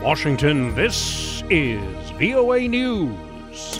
Washington, this is VOA News.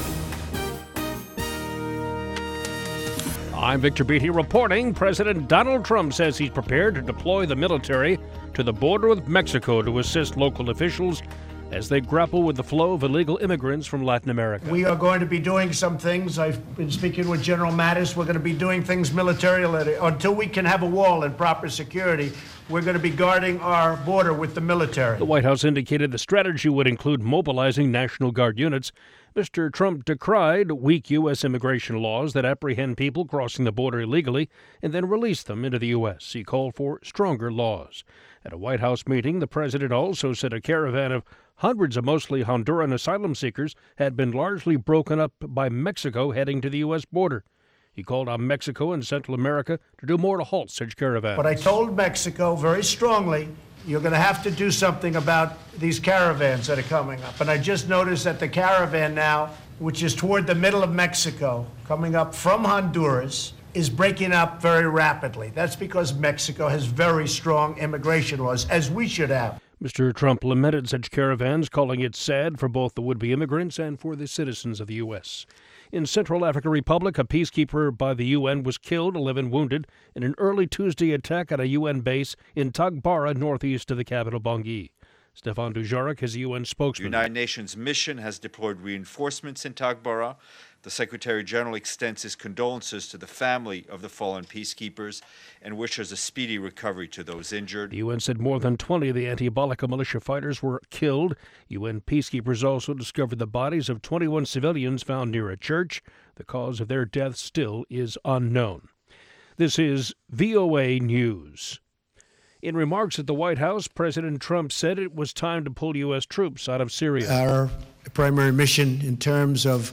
I'm Victor Beatty reporting. President Donald Trump says he's prepared to deploy the military to the border with Mexico to assist local officials as they grapple with the flow of illegal immigrants from Latin America. We are going to be doing some things. I've been speaking with General Mattis. We're going to be doing things militarily. Until we can have a wall and proper security, we're going to be guarding our border with the military. The White House indicated the strategy would include mobilizing National Guard units. Mr. Trump decried weak U.S. immigration laws that apprehend people crossing the border illegally and then release them into the U.S. He called for stronger laws. At a White House meeting, the president also said a caravan of hundreds of mostly Honduran asylum seekers had been largely broken up by Mexico heading to the U.S. border. He called on Mexico and Central America to do more to halt such caravans. But I told Mexico very strongly, you're going to have to do something about these caravans that are coming up. And I just noticed that the caravan now, which is toward the middle of Mexico, coming up from Honduras, is breaking up very rapidly. That's because Mexico has very strong immigration laws, as we should have. Mr. Trump lamented such caravans, calling it sad for both the would-be immigrants and for the citizens of the U.S. In Central African Republic, a peacekeeper by the UN was killed, 11 wounded, in an early Tuesday attack at a UN base in Tagbara, northeast of the capital, Bangui. Stefan Dujarric is a UN spokesman. The United Nations mission has deployed reinforcements in Tagbara. The Secretary General extends his condolences to the family of the fallen peacekeepers and wishes a speedy recovery to those injured. The UN said more than 20 of the anti-Balaka militia fighters were killed. UN peacekeepers also discovered the bodies of 21 civilians found near a church. The cause of their death still is unknown. This is VOA News. In remarks at the White House, President Trump said it was time to pull U.S. troops out of Syria. Our primary mission in terms of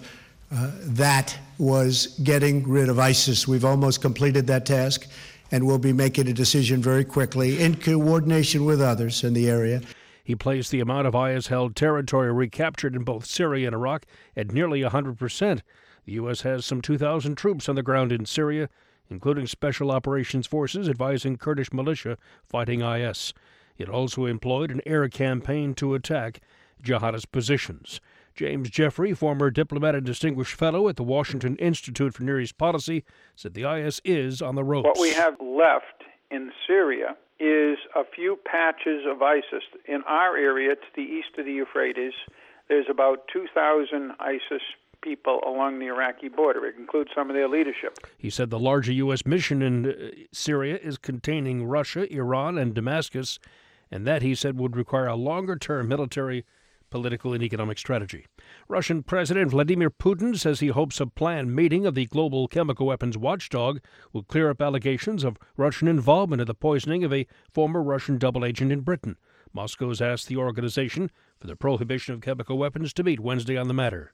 that was getting rid of ISIS. We've almost completed that task, and we'll be making a decision very quickly in coordination with others in the area. He placed the amount of IS-held territory recaptured in both Syria and Iraq at nearly 100%. The U.S. has some 2,000 troops on the ground in Syria, including Special Operations Forces advising Kurdish militia fighting IS. It also employed an air campaign to attack jihadist positions. James Jeffrey, former diplomat and distinguished fellow at the Washington Institute for Near East Policy, said the IS is on the ropes. What we have left in Syria is a few patches of ISIS. In our area, to the east of the Euphrates, there's about 2,000 ISIS people along the Iraqi border. It includes some of their leadership. He said the larger U.S. mission in Syria is containing Russia, Iran, and Damascus, and that, he said, would require a longer-term military, political, and economic strategy. Russian President Vladimir Putin says he hopes a planned meeting of the global chemical weapons watchdog will clear up allegations of Russian involvement in the poisoning of a former Russian double agent in Britain. Moscow's asked the organization for the prohibition of chemical weapons to meet Wednesday on the matter.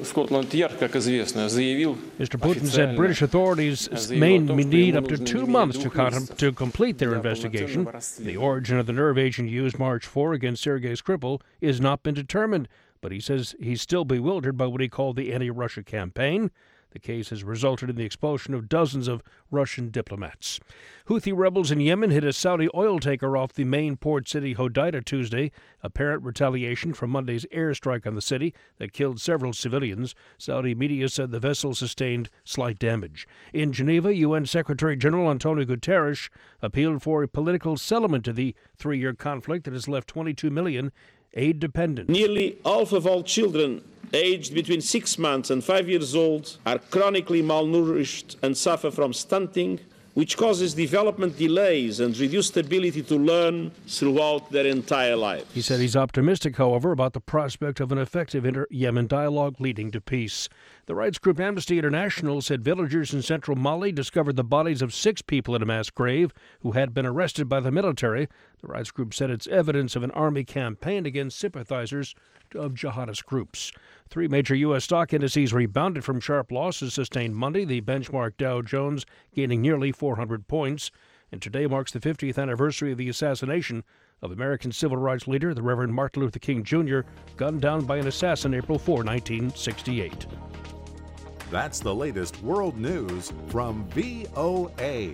Mr. Putin said British authorities may need up to 2 months to complete their investigation. The origin of the nerve agent used March 4 against Sergei Skripal has not been determined, but he says he's still bewildered by what he called the anti-Russia campaign. The case has resulted in the expulsion of dozens of Russian diplomats. Houthi rebels in Yemen hit a Saudi oil tanker off the main port city Hodeidah Tuesday, apparent retaliation from Monday's airstrike on the city that killed several civilians. Saudi media said the vessel sustained slight damage. In Geneva, UN Secretary General Antonio Guterres appealed for a political settlement to the 3-year conflict that has left 22 million aid dependent. Nearly half of all children aged between 6 months and 5 years old are chronically malnourished and suffer from stunting, which causes development delays and reduced ability to learn throughout their entire life. He said he's optimistic, however, about the prospect of an effective inter-Yemen dialogue leading to peace. The rights group Amnesty International said villagers in central Mali discovered the bodies of 6 people in a mass grave who had been arrested by the military. The rights group said it's evidence of an army campaign against sympathizers of jihadist groups. 3 major U.S. stock indices rebounded from sharp losses sustained Monday, the benchmark Dow Jones gaining nearly 400 points. And today marks the 50th anniversary of the assassination of American civil rights leader, the Reverend Martin Luther King Jr., gunned down by an assassin April 4, 1968. That's the latest world news from VOA.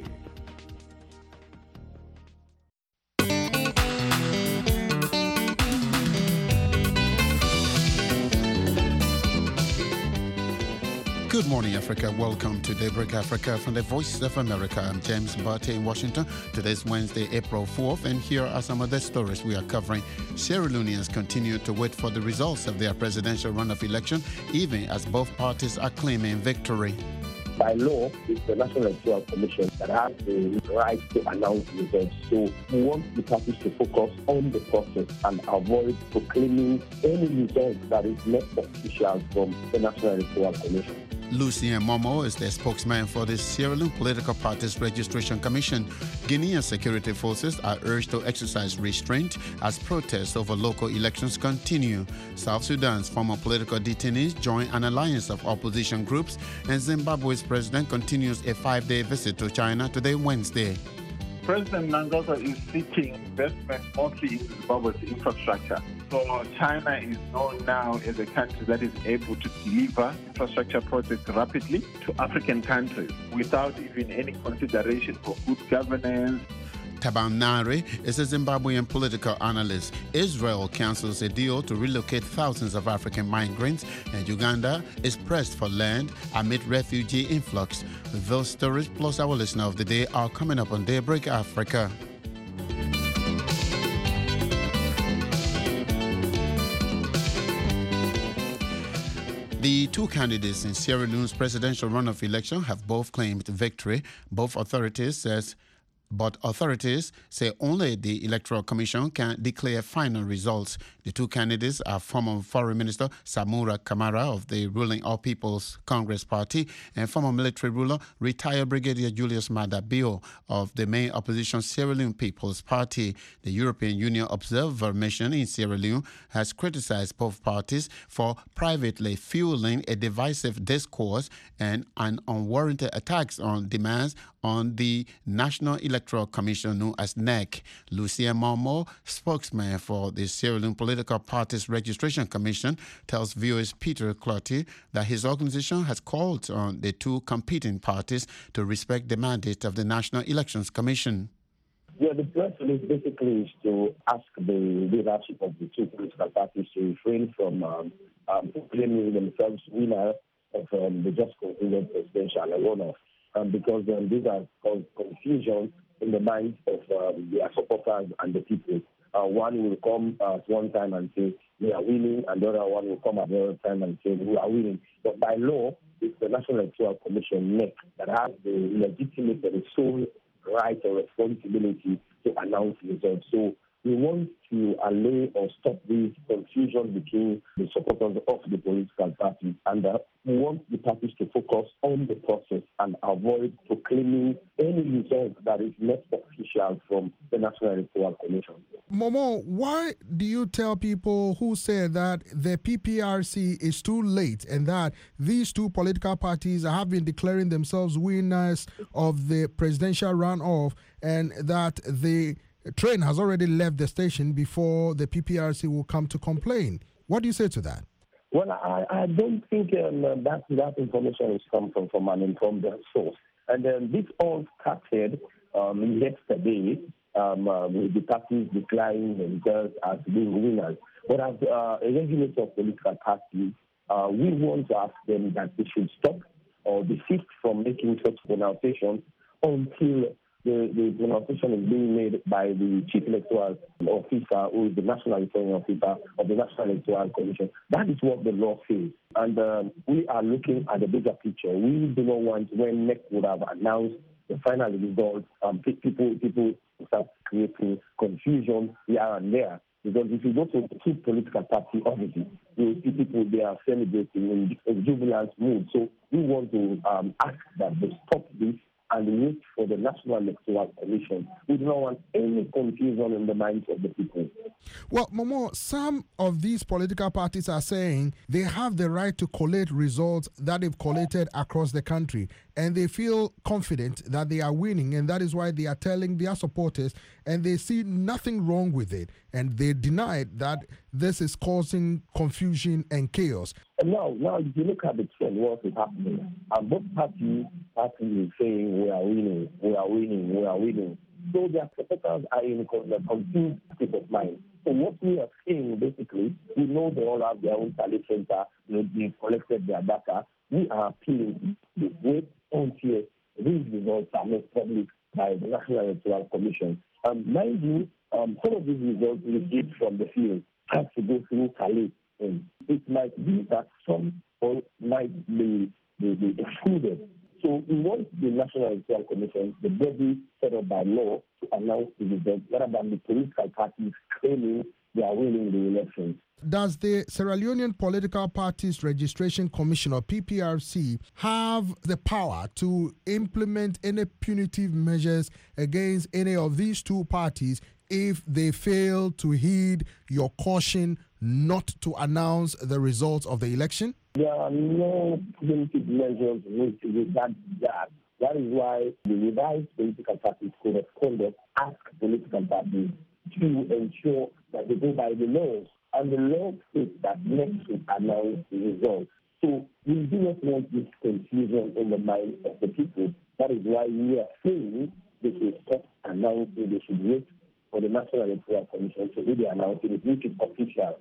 Good morning, Africa. Welcome to Daybreak Africa from the Voice of America. I'm James Barty in Washington. Today's Wednesday, April 4th, and here are some of the stories we are covering. Sierra Leoneans continue to wait for the results of their presidential runoff election, even as both parties are claiming victory. By law, it's the National Electoral Commission that has the right to announce results. So we want the parties to focus on the process and avoid proclaiming any result that is not official from the National Electoral Commission. Lucien Momo is the spokesman for the Sierra Leone Political Parties Registration Commission. Guinean security forces are urged to exercise restraint as protests over local elections continue. South Sudan's former political detainees join an alliance of opposition groups, and Zimbabwe's president continues a 5-day visit to China today, Wednesday. President Mnangagwa is seeking investment mostly in Zimbabwe's infrastructure. So China is known now as a country that is able to deliver infrastructure projects rapidly to African countries without even any consideration for good governance. Taban Nare is a Zimbabwean political analyst. Israel cancels a deal to relocate thousands of African migrants, and Uganda is pressed for land amid refugee influx. Those stories plus our listener of the day are coming up on Daybreak Africa. The two candidates in Sierra Leone's presidential runoff election have both claimed victory. But authorities say only the Electoral Commission can declare final results. The two candidates are former Foreign Minister Samura Kamara of the ruling All People's Congress Party and former military ruler, retired Brigadier Julius Maada Bio of the main opposition Sierra Leone People's Party. The European Union Observer Mission in Sierra Leone has criticized both parties for privately fueling a divisive discourse and an unwarranted attacks on demands on the National Electoral Commission, known as NEC. Lucien Momo, spokesman for the Sierra Leone Political Parties Registration Commission, tells viewers Peter Clotty that his organization has called on the two competing parties to respect the mandate of the National Elections Commission. Yeah, the press release basically is to ask the leadership of the two political parties to refrain from proclaiming themselves winner of the just concluded presidential runoff. Because these are caused confusion in the minds of their supporters and the people. One will come at one time and say, we are winning, and the other one will come at the other time and say, we are winning. But by law, it's the National Electoral Commission, NEC, that has the legitimate and the sole right or responsibility to announce results. So we want to allay or stop this confusion between the supporters of the political parties, and we want the parties to focus on the process and avoid proclaiming any result that is not official from the National Electoral Commission. Momo, why do you tell people who say that the PPRC is too late and that these two political parties have been declaring themselves winners of the presidential runoff and that the train has already left the station before the PPRC will come to complain? What do you say to that? Well, I don't think that information is come from an informed source. And this all started yesterday with the parties declaring themselves as being winners. But as a regulator of political parties, we want to ask them that they should stop or desist from making such pronunciations until the pronunciation is being made by the Chief Electoral Officer, who is the National Electoral Officer of the National Electoral Commission. That is what the law says. And we are looking at the bigger picture. We do not want, when NEC would have announced the final results, people start creating confusion here and there. Because if you go to the two political party offices, you will see people they are celebrating in jubilant mood. So we want to ask that they stop this and wait for the National Electoral Commission. We do not want any confusion in the minds of the people. Well, Momo, some of these political parties are saying they have the right to collate results that they've collated across the country, and they feel confident that they are winning, and that is why they are telling their supporters, and they see nothing wrong with it, and they deny that this is causing confusion and chaos. Now, if you look at the trend, what is happening, and both parties is saying we are winning, we are winning, we are winning. So their supporters are in a confused state of mind. So what we are saying, basically, we know they all have their own talent center, they've collected their data. We are appealing to wait until these results are made public by the National Electoral Commission. Mind you, some of these results received from the field have to go through Calais. It might be that some might be excluded. So we want the National Electoral Commission, the body set up by law, to announce the result rather than the political parties claiming they are winning the elections. Does the Sierra Leonean Political Parties Registration Commission, or PPRC, have the power to implement any punitive measures against any of these two parties if they fail to heed your caution not to announce the results of the election? There are no punitive measures with that. That is why the revised political parties code of conduct asks political parties to ensure that they go by the laws. And the law states that next should announce the results. So we do not want this confusion in the minds of the people. That is why we are saying they should stop announcing, they should wait for the National Electoral Commission to do the announcing, which is official.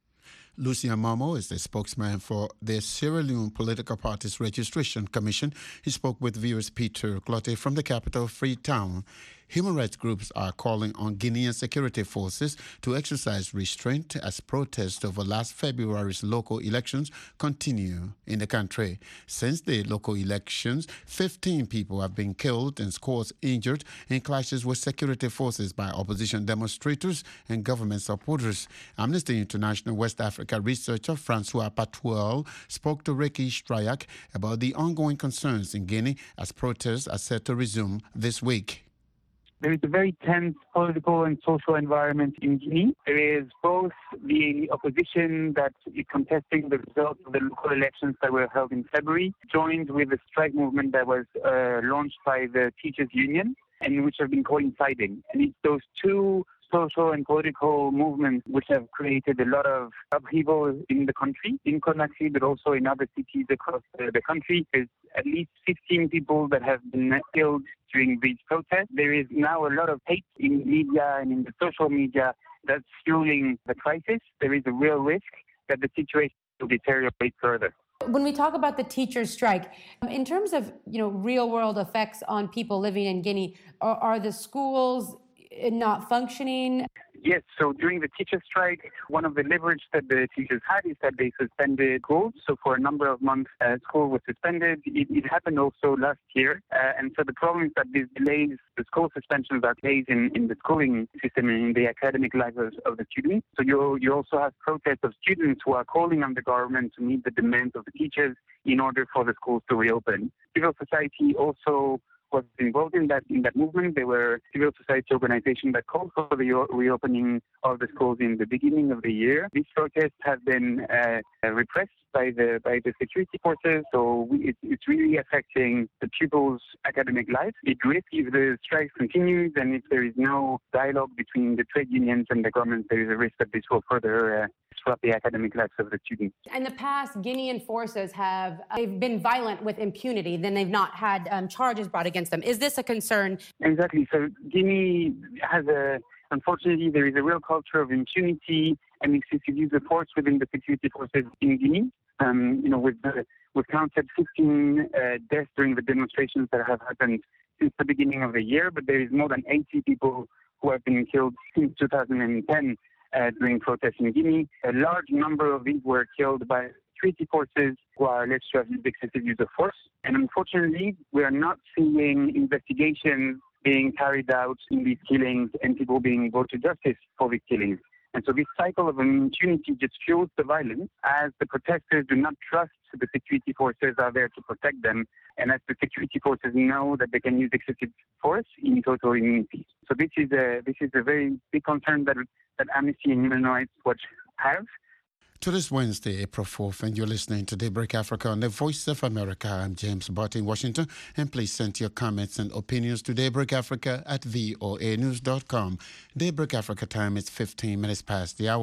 Lucian Mamo is the spokesman for the Sierra Leone Political Parties Registration Commission. He spoke with viewers Peter Clotte from the capital, Freetown. Human rights groups are calling on Guinean security forces to exercise restraint as protests over last February's local elections continue in the country. Since the local elections, 15 people have been killed and scores injured in clashes with security forces by opposition demonstrators and government supporters. Amnesty International West Africa researcher Francois Patuel spoke to Ricky Strayak about the ongoing concerns in Guinea as protests are set to resume this week. There is a very tense political and social environment in Guinea. There is both the opposition that is contesting the results of the local elections that were held in February, joined with the strike movement that was launched by the teachers' union, and which have been coinciding. And it's those two social and political movements which have created a lot of upheaval in the country, in Conakry, but also in other cities across the country. There's at least 15 people that have been killed during these protests. There is now a lot of hate in media and in the social media that's fueling the crisis. There is a real risk that the situation will deteriorate further. When we talk about the teachers' strike, in terms of real-world effects on people living in Guinea, are the schools not functioning? Yes, so during the teacher strike, one of the leverage that the teachers had is that they suspended schools. So for a number of months, school was suspended. It happened also last year. And so the problem is that these delays, the school suspensions are delays in the schooling system and in the academic life of the students. So you also have protests of students who are calling on the government to meet the demands of the teachers in order for the schools to reopen. Civil society also was involved in that movement. There were civil society organizations that called for the reopening of the schools in the beginning of the year. These protests have been repressed by the security forces, so it's really affecting the pupils' academic life. It risks if the strike continues and if there is no dialogue between the trade unions and the government, there is a risk that this will further disrupt the academic lives of the students. In the past, Guinean forces they've been violent with impunity, then they've not had charges brought against them. Is this a concern? Exactly. So Guinea has unfortunately, there is a real culture of impunity and excessive use of force within the security forces in Guinea. We've counted 15 deaths during the demonstrations that have happened since the beginning of the year, but there is more than 80 people who have been killed since 2010 during protests in Guinea. A large number of these were killed by security forces who are alleged to have used excessive use of force. And unfortunately, we are not seeing investigations being carried out in these killings and people being brought to justice for these killings. And so this cycle of impunity just fuels the violence as the protesters do not trust the security forces are there to protect them, and as the security forces know that they can use excessive force in total immunity. So this is a very big concern that Amnesty and Human Rights Watch have. To this Wednesday, April 4th, and you're listening to Daybreak Africa on the Voice of America. I'm James Butt in Washington, and please send your comments and opinions to Daybreak Africa at voanews.com. Daybreak Africa time is 15 minutes past the hour.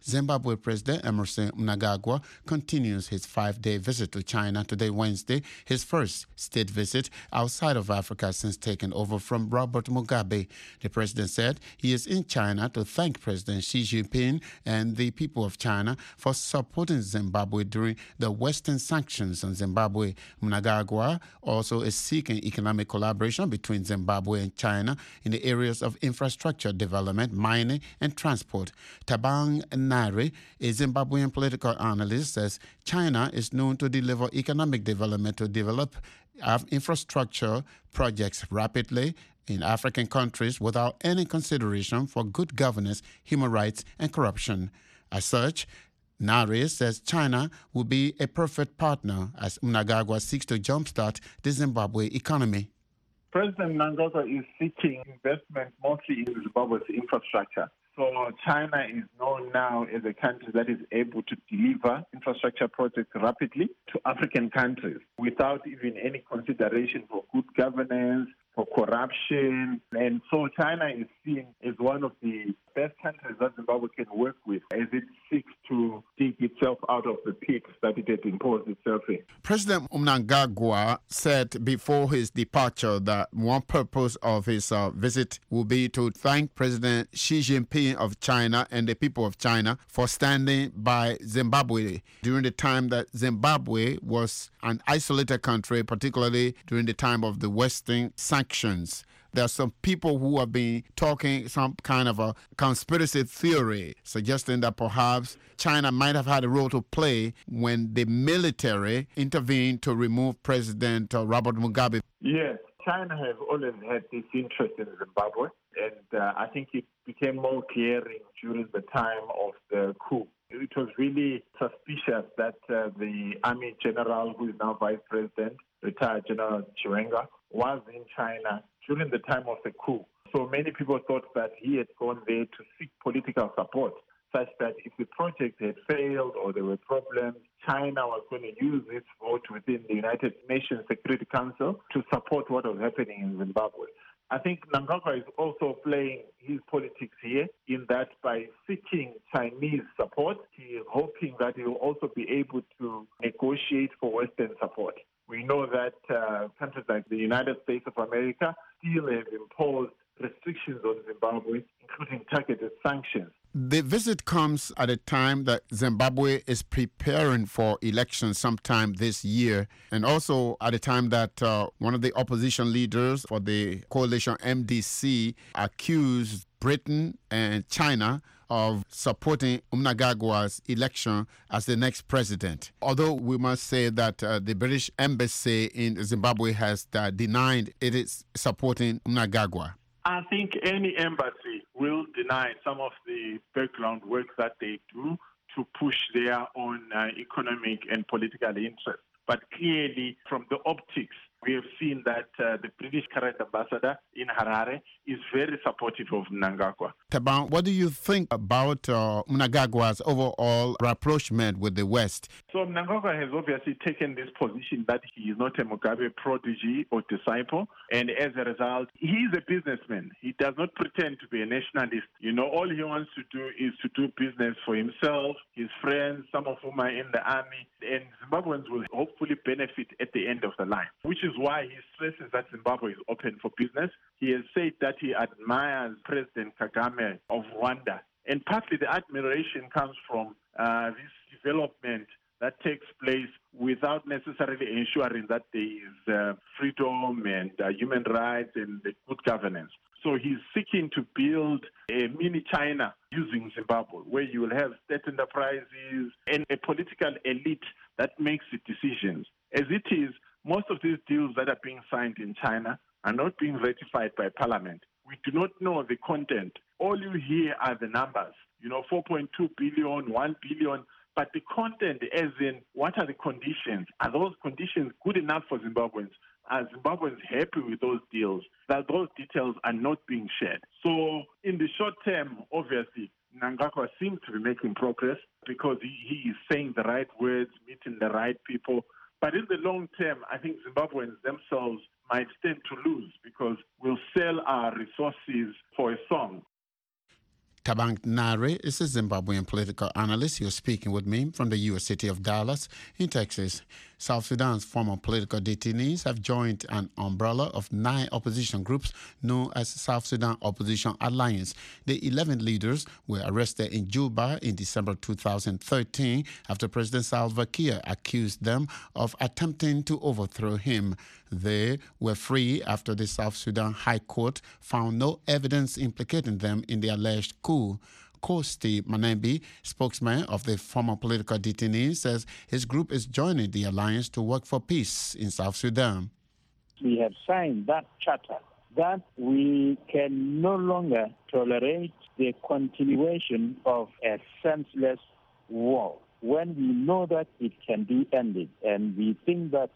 Zimbabwe President Emmerson Mnangagwa continues his 5-day visit to China today, Wednesday, his first state visit outside of Africa since taking over from Robert Mugabe. The president said he is in China to thank President Xi Jinping and the people of China for supporting Zimbabwe during the Western sanctions on Zimbabwe. Mnangagwa also is seeking economic collaboration between Zimbabwe and China in the areas of infrastructure development, mining, and transport. Tabang Nari, a Zimbabwean political analyst, says China is known to deliver economic development to develop infrastructure projects rapidly in African countries without any consideration for good governance, human rights, and corruption. As such, Nari says China will be a perfect partner as Mnangagwa seeks to jumpstart the Zimbabwe economy. President Mnangagwa is seeking investment mostly in Zimbabwe's infrastructure. So China is known now as a country that is able to deliver infrastructure projects rapidly to African countries without even any consideration for good governance, for corruption. And so China is seen as one of the best countries that Zimbabwe can work with as it seeks to dig itself out of the pit that it has imposed itself in. President Mnangagwa said before his departure that one purpose of his visit will be to thank President Xi Jinping of China and the people of China for standing by Zimbabwe during the time that Zimbabwe was an isolated country, particularly during the time of the Western sanctions. There are some people who have been talking some kind of a conspiracy theory, suggesting that perhaps China might have had a role to play when the military intervened to remove President Robert Mugabe. Yes, China has always had this interest in Zimbabwe, and I think it became more glaring during the time of the coup. It was really suspicious that the army general, who is now vice president, retired General Chiwenga, was in China during the time of the coup. So many people thought that he had gone there to seek political support, such that if the project had failed or there were problems, China was going to use its vote within the United Nations Security Council to support what was happening in Zimbabwe. I think Mnangagwa is also playing his politics here in that by seeking Chinese support, he is hoping that he will also be able to negotiate for Western support. We know that countries like the United States of America still have imposed restrictions on Zimbabwe, including targeted sanctions. The visit comes at a time that Zimbabwe is preparing for elections sometime this year, and also at a time that one of the opposition leaders for the coalition MDC accused Britain and China of supporting Mnangagwa's election as the next president. Although we must say that the British embassy in Zimbabwe has denied it is supporting Mnangagwa. I think any embassy will deny some of the background work that they do to push their own economic and political interests. But clearly, from the optics, we have seen that the British current ambassador in Harare is very supportive of Mnangagwa. Taban, what do you think about Mnangagwa's overall rapprochement with the West? So Mnangagwa has obviously taken this position that he is not a Mugabe protege or disciple, and as a result, he is a businessman. He does not pretend to be a nationalist. You know, all he wants to do is to do business for himself, his friends, some of whom are in the army, and Zimbabweans will hopefully benefit at the end of the line, which is why he stresses that Zimbabwe is open for business. He has said that he admires President Kagame of Rwanda. And partly the admiration comes from this development that takes place without necessarily ensuring that there is freedom and human rights and good governance. So he's seeking to build a mini China using Zimbabwe, where you will have state enterprises and a political elite that makes the decisions. As it is, most of these deals that are being signed in China are not being ratified by parliament. We do not know the content. All you hear are the numbers, 4.2 billion, 1 billion, but the content as in what are the conditions? Are those conditions good enough for Zimbabweans? Are Zimbabweans happy with those deals? That those details are not being shared. So in the short term, obviously, Mnangagwa seems to be making progress because he is saying the right words, meeting the right people. But in the long term, I think Zimbabweans themselves might stand to lose because we'll sell our resources for a song. Tabank Nare is a Zimbabwean political analyst. He was speaking with me from the U.S. city of Dallas in Texas. South Sudan's former political detainees have joined an umbrella of 9 opposition groups known as South Sudan Opposition Alliance. The 11 leaders were arrested in Juba in December 2013 after President Salva Kiir accused them of attempting to overthrow him. They were free after the South Sudan High Court found no evidence implicating them in the alleged coup. Kosti Manembi, spokesman of the former political detainees, says his group is joining the alliance to work for peace in South Sudan. We have signed that charter that we can no longer tolerate the continuation of a senseless war when we know that it can be ended. And we think that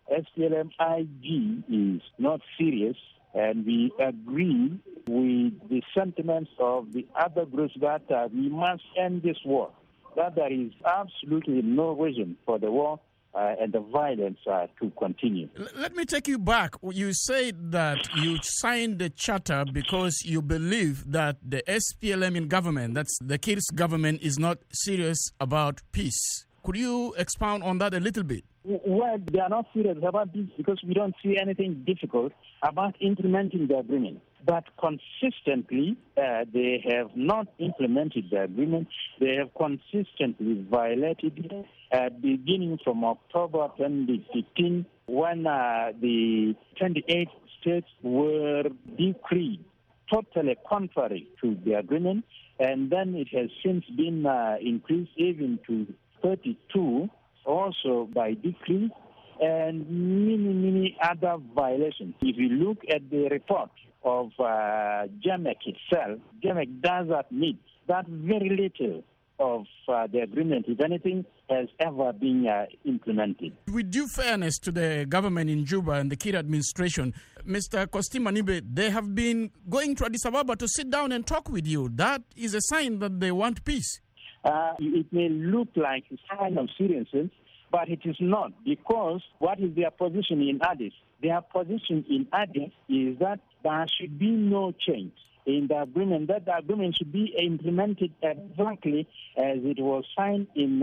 SPLM-IG is not serious, and we agree with the sentiments of the other groups that we must end this war, that there is absolutely no reason for the war and the violence to continue. Let me take you back. You said that you signed the charter because you believe that the SPLM in government, that's the Kiir's government, is not serious about peace. Could you expound on that a little bit? Well, they are not serious about this because we don't see anything difficult about implementing the agreement. But consistently, they have not implemented the agreement. They have consistently violated it, beginning from October 2015, when the 28 states were decreed totally contrary to the agreement. And then it has since been increased even to 32, also by decree, and many other violations. If you look at the report of GEMEC itself, GEMEC does admit that very little of the agreement, if anything, has ever been implemented. With due fairness to the government in Juba and the Kiir administration, Mr. Kosti Manibe, they have been going to Addis Ababa to sit down and talk with you. That is a sign that they want peace. It may look like a sign of seriousness, but it is not, because what is their position in Addis? Their position in Addis is that there should be no change in the agreement, that the agreement should be implemented exactly as it was signed in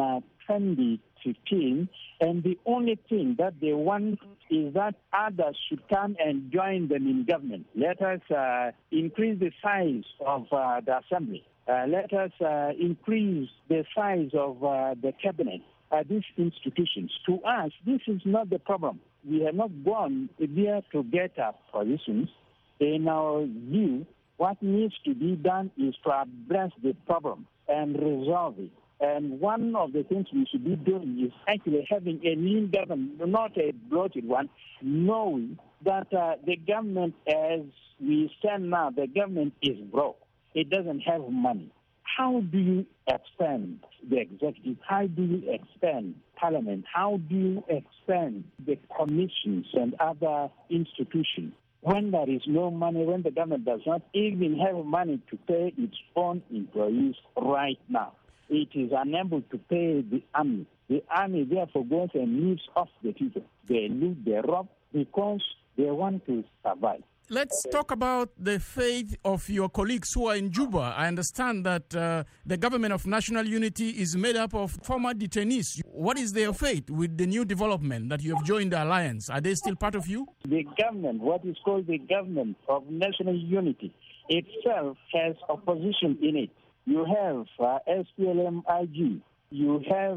2015, and the only thing that they want is that others should come and join them in government. Let us increase the size of the assembly. Let us increase the size of the cabinet. These institutions. To us, this is not the problem. We have not gone there to get our positions. In our view, what needs to be done is to address the problem and resolve it. And one of the things we should be doing is actually having a new government, not a bloated one, knowing that the government, as we stand now, the government is broke. It doesn't have money. How do you expand the executive? How do you expand parliament? How do you expand the commissions and other institutions when there is no money, when the government does not even have money to pay its own employees right now? It is unable to pay the army. The army therefore goes and lives off the people. They loot, they rob because they want to survive. Let's talk about the faith of your colleagues who are in Juba. I understand that the government of national unity is made up of former detainees. What is their faith with the new development that you have joined the alliance? Are they still part of you? The government, what is called the government of national unity, itself has opposition in it. You have SPLM-IG. You have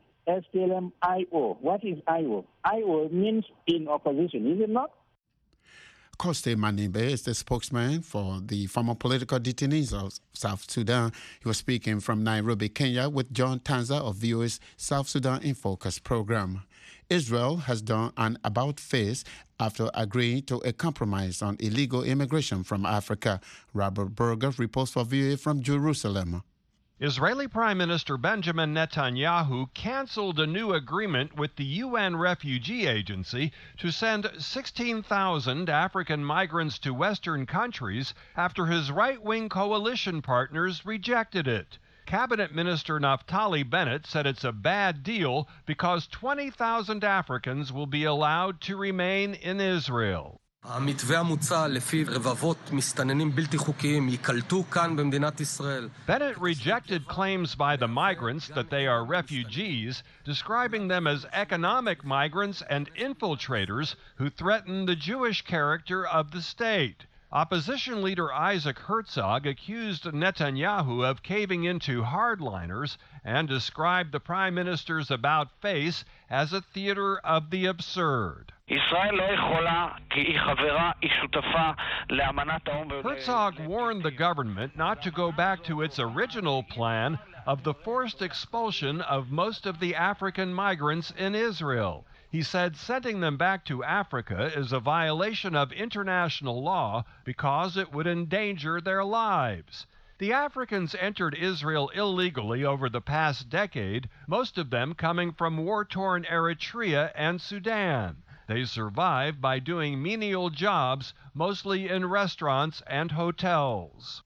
SPLM-IO. What is IO? IO means in opposition, is it not? Kosti Manibe is the spokesman for the former political detainees of South Sudan. He was speaking from Nairobi, Kenya, with John Tanza of VOA's South Sudan in Focus program. Israel has done an about-face after agreeing to a compromise on illegal immigration from Africa. Robert Berger reports for VOA from Jerusalem. Israeli Prime Minister Benjamin Netanyahu canceled a new agreement with the UN Refugee Agency to send 16,000 African migrants to Western countries after his right-wing coalition partners rejected it. Cabinet Minister Naftali Bennett said it's a bad deal because 20,000 Africans will be allowed to remain in Israel. המתווה המוצע לפיו רבבות מסתננים בלתי חוקיים ייקלטו כאן במדינת ישראל. Bennett rejected claims by the migrants that they are refugees, describing them as economic migrants and infiltrators who threaten the Jewish character of the state. Opposition leader Isaac Herzog accused Netanyahu of caving into hardliners and described the prime minister's about-face as a theater of the absurd. Herzog warned the government not to go back to its original plan of the forced expulsion of most of the African migrants in Israel. He said sending them back to Africa is a violation of international law because it would endanger their lives. The Africans entered Israel illegally over the past decade, most of them coming from war-torn Eritrea and Sudan. They survived by doing menial jobs, mostly in restaurants and hotels.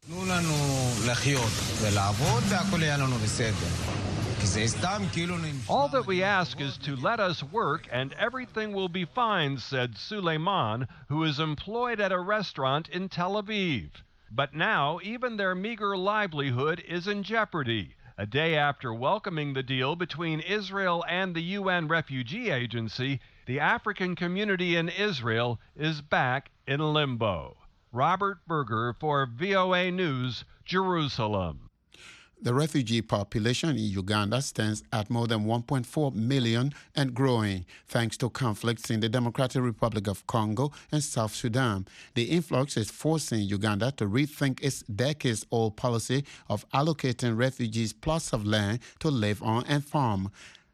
All that we ask is to let us work and everything will be fine, said Suleiman, who is employed at a restaurant in Tel Aviv. But now even their meager livelihood is in jeopardy, a day after welcoming the deal between Israel and the UN Refugee Agency. The African community in Israel is back in limbo. Robert Berger for VOA News, Jerusalem. The refugee population in Uganda stands at more than 1.4 million and growing, thanks to conflicts in the Democratic Republic of Congo and South Sudan. The influx is forcing Uganda to rethink its decades-old policy of allocating refugees plots of land to live on and farm.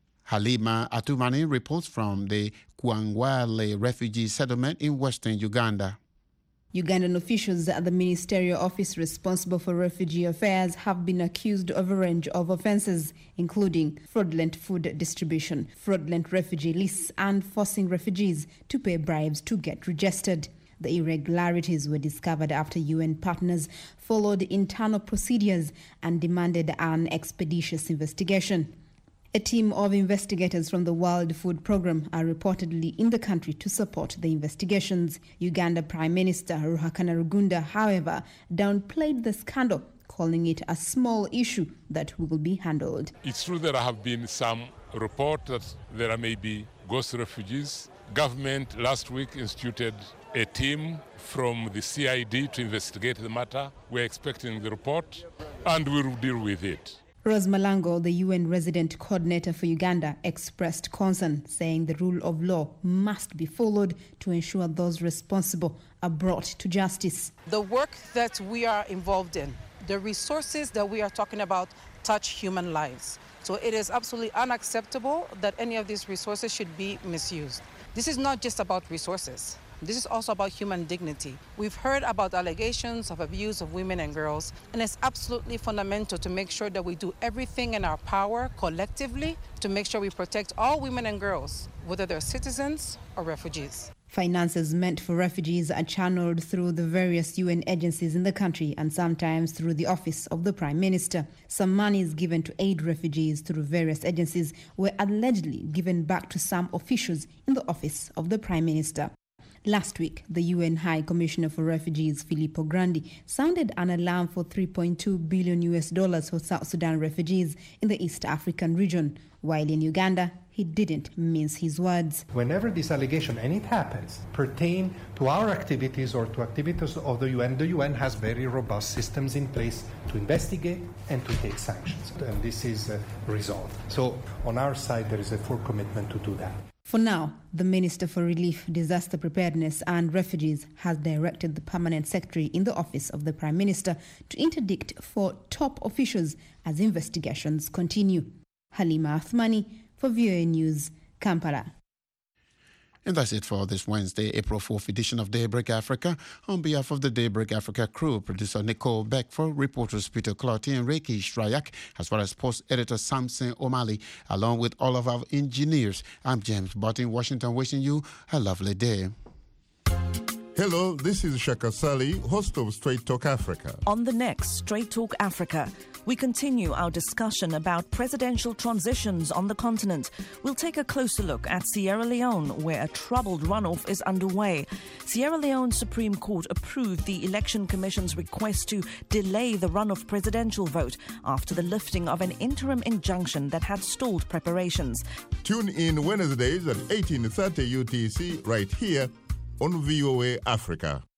Halima Atumani reports from the Kwangwale refugee settlement in western Uganda. Ugandan officials at the ministerial office responsible for refugee affairs have been accused of a range of offences, including fraudulent food distribution, fraudulent refugee lists, and forcing refugees to pay bribes to get registered. The irregularities were discovered after UN partners followed internal procedures and demanded an expeditious investigation. A team of investigators from the World Food Programme are reportedly in the country to support the investigations. Uganda Prime Minister Ruhakana Rugunda, however, downplayed the scandal, calling it a small issue that will be handled. It's true there have been some reports that there may be ghost refugees. Government last week instituted a team from the CID to investigate the matter. We're expecting the report and we'll deal with it. Rose Malango, the UN resident coordinator for Uganda, expressed concern, saying the rule of law must be followed to ensure those responsible are brought to justice. The work that we are involved in, the resources that we are talking about touch human lives. So it is absolutely unacceptable that any of these resources should be misused. This is not just about resources. This is also about human dignity. We've heard about allegations of abuse of women and girls, and it's absolutely fundamental to make sure that we do everything in our power collectively to make sure we protect all women and girls, whether they're citizens or refugees. Finances meant for refugees are channeled through the various UN agencies in the country and sometimes through the office of the Prime Minister. Some monies given to aid refugees through various agencies were allegedly given back to some officials in the office of the Prime Minister. Last week, the UN High Commissioner for Refugees, Filippo Grandi, sounded an alarm for $3.2 billion for South Sudan refugees in the East African region, while in Uganda, he didn't mince his words. Whenever this allegation, and it happens, pertain to our activities or to activities of the UN has very robust systems in place to investigate and to take sanctions. And this is resolved. So on our side, there is a full commitment to do that. For now, the Minister for Relief, Disaster Preparedness and Refugees has directed the Permanent Secretary in the Office of the Prime Minister to interdict for top officials as investigations continue. Halima Athmani for VOA News, Kampala. And that's it for this Wednesday, April 4th edition of Daybreak Africa. On behalf of the Daybreak Africa crew, producer Nicole Beckford, reporters Peter Clotty and Reiki Shrayak, as well as post editor Samson O'Malley, along with all of our engineers. I'm James Bott in Washington, wishing you a lovely day. Hello, this is Shaka Sali, host of Straight Talk Africa. On the next Straight Talk Africa, we continue our discussion about presidential transitions on the continent. We'll take a closer look at Sierra Leone, where a troubled runoff is underway. Sierra Leone Supreme Court approved the Election Commission's request to delay the runoff presidential vote after the lifting of an interim injunction that had stalled preparations. Tune in Wednesdays at 18:30 UTC right here on VOA Africa.